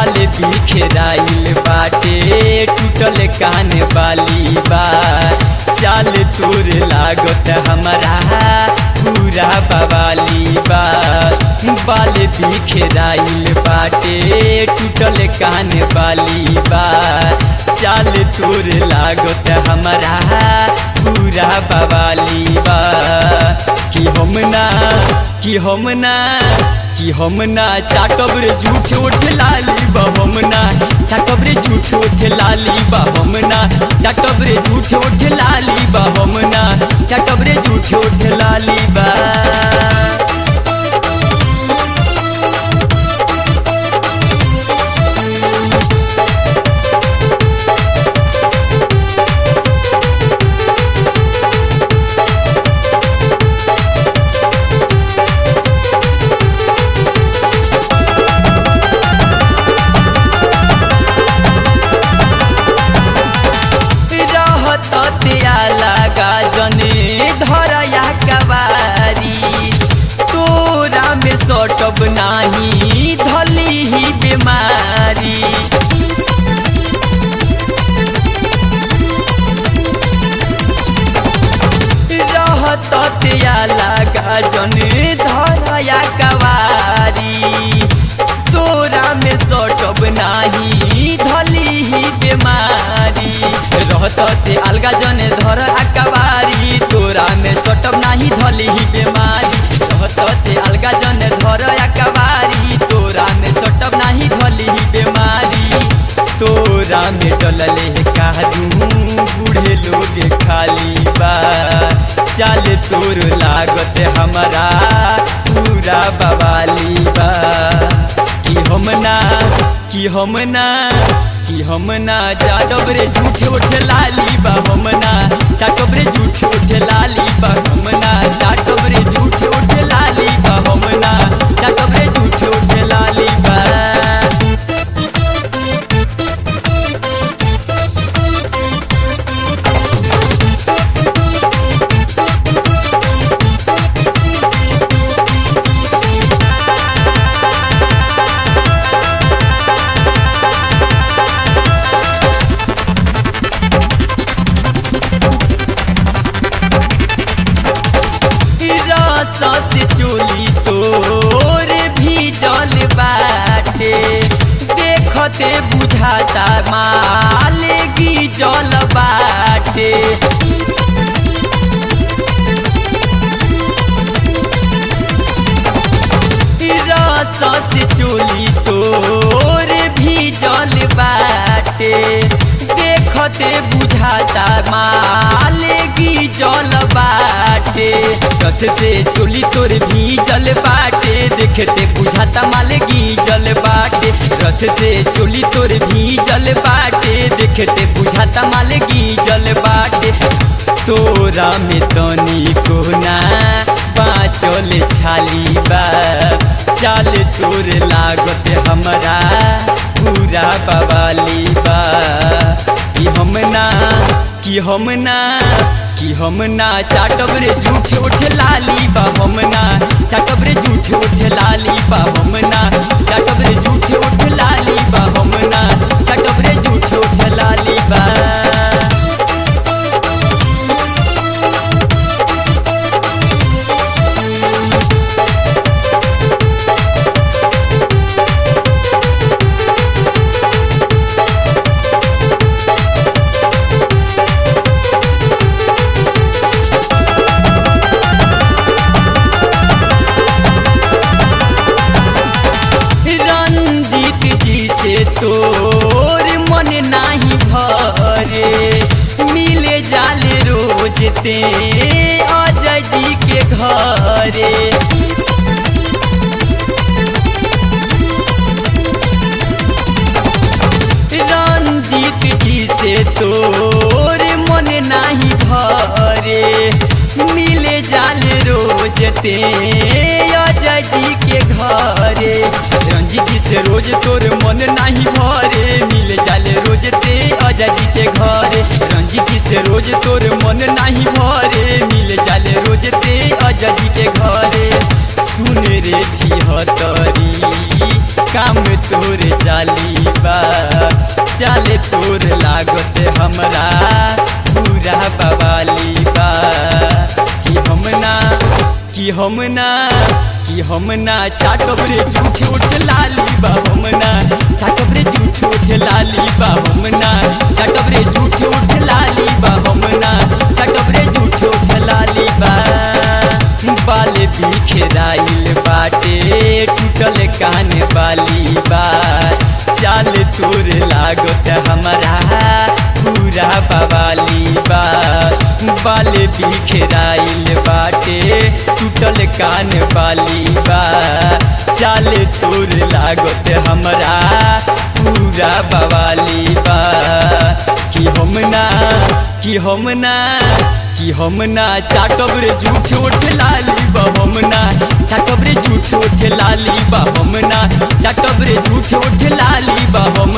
बाल बिखराइल बाटे टूटल कान वाली बा चाल तोर लागत हमारा पूरा बवाली बा बाल बिखराइल बाटे टूटल कान वाली बा चाल तोर लागत हमारा पूरा बवाली बा कि हम ना चाटब रे झूठ उठ लाली बा हम ना चाटब रे झूठ उठ लाली बा हम ना चाटब रे झूठ उठ लाली बा हम ना चाटब रे झूठ उठ लाली बा सटब नाही धली ही बीमारी रहत त्या लगा जन धरया कवारी तोरा में सटब नाही धली ही बीमारी रहत ते अलगा जन धर कवारी तोरा में सटब नाही धली ही बीमारी रहते अलगा जन धर कवारी तोरा में सटब नाही धली बीमारी तोरा में डलले कादू बूढ़े लोग खाली बा चाल तोर लागत हमारा पूरा बवाली बा कि हम ना जाटब रे झूठ उठ लाली बा हम ना चाटब रे झूठ उठ लाली बा हम ना चाटब रे झूठ उठ लाली बा हम ना चाटब रे झूठ उठ लाली बा से चोली तोर भी जल बाटे देखते बुझाता मालेगी जल बाटे रस से चोली तोर भी जल बाटे देखते बुझाता मालेगी जल बाटे रस से चोली तोर भी जल बाटे देखते बुझाता मालेगी जल बाटे रस से चोली तोर भी जल बाटे देखते बुझाता मालेगी जल बाटे तोरा में तनी कोना बाचल छाली बा चाल तोर लागत हमारा पूरा बवाली बा कि हम ना चाटब रे झूठ उठ लाली बा हम ना चाटब रे झूठ उठ लाली बा हम ना चाटब रे झूठ उठ लाली बा हम ना चाटब रे झूठ उठ लाली बा तोर मन नाही भरे मिले जाले रोज ते अजय जी के घरे रंजीत जी से तोर मन नाही भरे मिले जाले रोज ते अजय जी के घरे रंजीत जी से रोज तोर मन नहीं भरे मिले जाले रोज ते अजय जी के घरे रंजीत जी से रोज तोर मन नहीं भरे मिले जाले रोज ते अजय जी के घरे सुन रे छिहतरी काम तोर जाली बा चाले तोर लागत हमरा पूरा बवाली बा कि हम ना चाटब रे झूठ उठ लाली बा हम ना चाटब रे झूठ उठ लाली बा हम ना चाटब रे झूठ उठ लाली बा हम ना चाटब रे झूठ उठ लाली बा बाल बिखराइल बाटे टूटल कान वाली बा चाल तोर लागत हमरा पूरा बवाली बा बाल बिखराइल बाटे टूटल कान वाली बा चाल तोर लागत हमरा पूरा बवाली बा कि हम ना चाटब रे झूठ उठ लाली बा हम ना चाटब रे झूठ उठ लाली बा हम ना चाटब रे झूठ उठ लाली बा हम